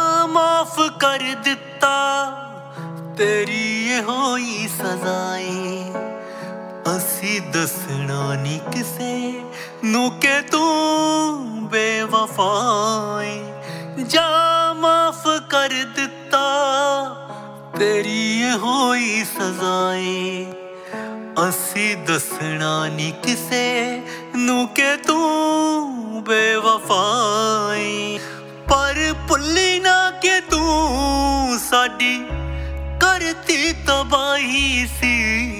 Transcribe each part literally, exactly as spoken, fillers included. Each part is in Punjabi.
माफ कर दिता तेरी ਇਹੋ ਹੀ ਸਜ਼ਾਏ ਅਸੀਂ ਦੱਸਣਾ ਨੀ ਕਿਸੇ ਨੂੰ ਕਿ ਤੂੰ ਬੇਵਫਾ ਏ ਜਾ ਮਾਫ ਕਰ ਦਿੱਤਾ तेरी ਇਹੋ ਹੀ ਸਜ਼ਾਏ ਅਸੀਂ ਦੱਸਣਾ ਨੀ ਕਿਸੇ ਨੂੰ ਕਿ ਤੂੰ ਬੇਵਫਾ ਏ ਪਰ ਭੁੱਲੀ ਨਾ ਕਿ ਤੂੰ ਸਾਡੀ ਕਰਤੀ ਤਬਾਹੀ ਸੀ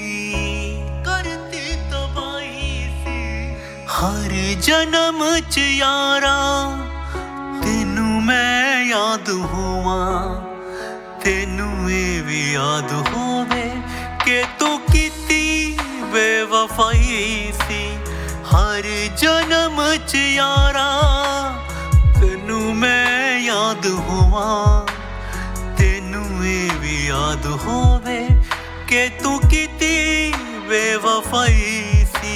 ਕਰਤੀ ਤਬਾਹੀ ਸੀ ਹਰ ਜਨਮ ਚ ਯਾਰਾਂ ਤੈਨੂੰ ਮੈਂ ਯਾਦ ਹੋਵਾਂ ਤੈਨੂੰ ਇਹ ਵੀ ਯਾਦ ਹੋਵੇ ਕਿ ਤੂੰ ਕੀਤੀ ਬੇਵਫਾਈ ਸੀ ਹਰ ਜਨਮ ਚ ਯਾਰਾਂ ਤੈਨੂੰ ਮੈਂ ਯਾਦ ਹੋਵਾਂ ਤੈਨੂੰ ਇਹ ਵੀ ਯਾਦ ਹੋਵੇ ਕਿ ਤੂੰ ਕੀਤੀ ਬੇਵਫਾਈ ਸੀ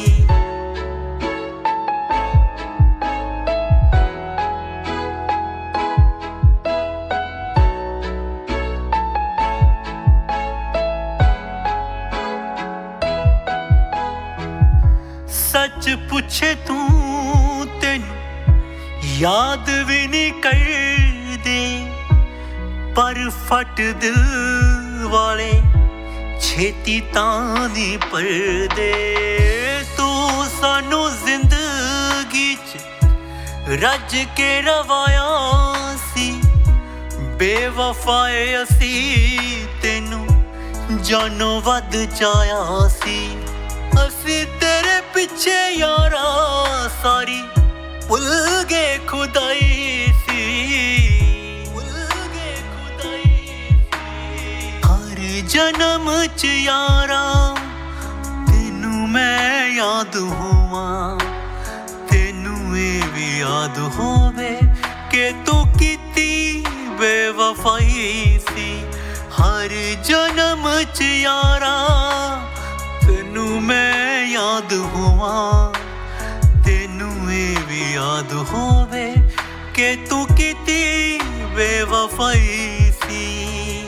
सच पूछे तू तेनू याद भी नहीं करदे पर फट दिल वाले छेती तां नहीं पड़दे तू सानू जिंदगी च रज के रवाया सी बेवफाए असी तेनू जानो वध चाया सी ਅਸੀਂ ਤੇਰੇ ਪਿੱਛੇ ਯਾਰਾਂ ਸਾਰੀ ਭੁੱਲ ਗਏ ਖੁਦਾਈ ਸੀ ਭੁੱਲ ਗਏ ਖੁਦਾਈ ਸੀ ਹਰ ਜਨਮ ਚ ਯਾਰਾਂ ਤੈਨੂੰ ਮੈਂ ਯਾਦ ਹੋਵਾਂ ਤੈਨੂੰ ਇਹ ਵੀ ਯਾਦ ਹੋਵੇ ਕਿ ਤੂੰ ਕੀਤੀ ਬੇਵਫਾਈ ਸੀ ਹਰ ਜਨਮ ਚ ਯਾਰਾਂ ਤੈਨੂੰ ਮੈਂ ਯਾਦ ਹੋਵਾਂ ਤੈਨੂੰ ਇਹ ਵੀ ਯਾਦ ਹੋਵੇ ਕਿ ਤੂੰ ਕੀਤੀ ਬੇਵਫਾਈ ਸੀ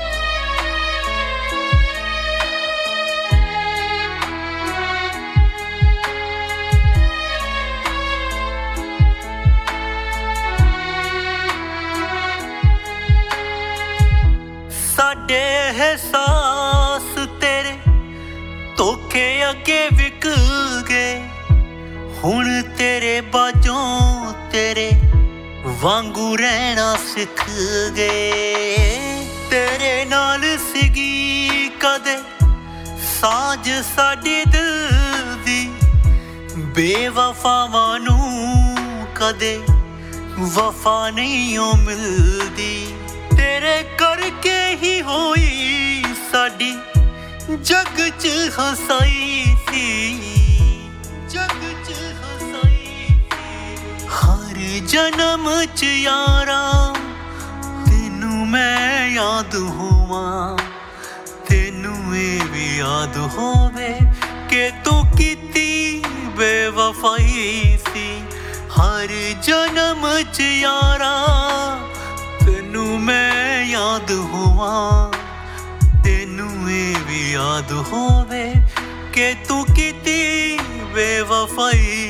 ਸਾਡੇ ਅਹਿਸਾਸ ਤੇਰੇ ਧੋਖੇ ਅੱਗੇ ਵਿਕ ਗਏ ਹੁਣ ਤੇਰੇ ਬਾਝੋਂ ਤੇਰੇ ਵਾਂਗੂ ਰਹਿਣਾ ਸਿੱਖ ਗਏ ਤੇਰੇ ਨਾਲ ਸੀਗੀ ਕਦੇ ਸਾਂਝ ਸਾਡੀ ਦਿਲ ਦੀ ਬੇਵਫਾਵਾਂ ਨੂੰ ਕਦੇ ਵਫਾ ਨਹੀਂ ਓ ਮਿਲਦੀ ਤੇਰੇ ਕਰਕੇ ਹੀ ਹੋਈ ਸਾਡੀ ਜਗ ਚ ਹਸਾਈ ਸੀ ਜਗ ਚ ਹਸਾਈ ਸੀ ਹਰ ਜਨਮ ਚ ਯਾਰਾਂ ਤੈਨੂੰ ਮੈਂ ਯਾਦ ਹੋਵਾਂ ਤੈਨੂੰ ਇਹ ਵੀ ਯਾਦ ਹੋਵੇ ਕਿ ਤੂੰ ਕੀਤੀ ਬੇਵਫਾਈ ਸੀ ਹਰ ਜਨਮ ਚ ਯਾਰਾਂ ਤੈਨੂੰ ਮੈਂ ਯਾਦ ਹੋਵਾਂ ਤੈਨੂੰ ਇਹ ਵੀ ਯਾਦ ਹੋਵੇ ਕਿ ਤੂੰ ਕੀਤੀ ਬੇਵਫਾਈ